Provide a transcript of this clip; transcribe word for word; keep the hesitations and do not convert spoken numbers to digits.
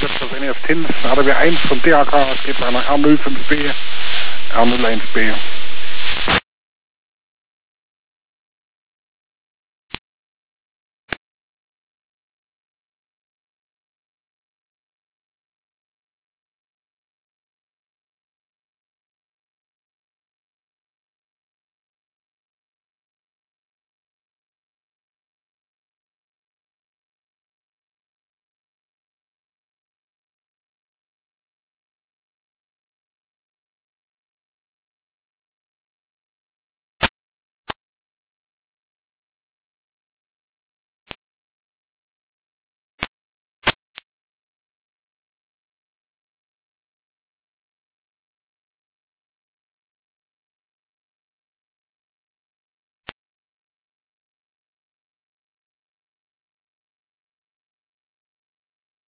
tips of any of tins. Hadden we eins van T H K, skip aan een A nul fünf B, A nul eins B.